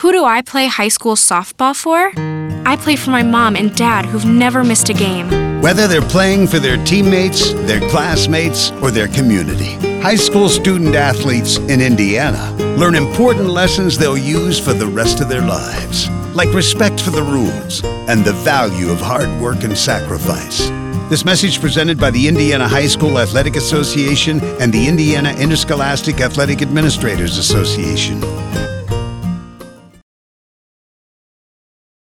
Who do I play high school softball for? I play for my mom and dad who've never missed a game. Whether they're playing for their teammates, their classmates, or their community, high school student athletes in Indiana learn important lessons they'll use for the rest of their lives, like respect for the rules and the value of hard work and sacrifice. This message presented by the Indiana High School Athletic Association and the Indiana Interscholastic Athletic Administrators Association.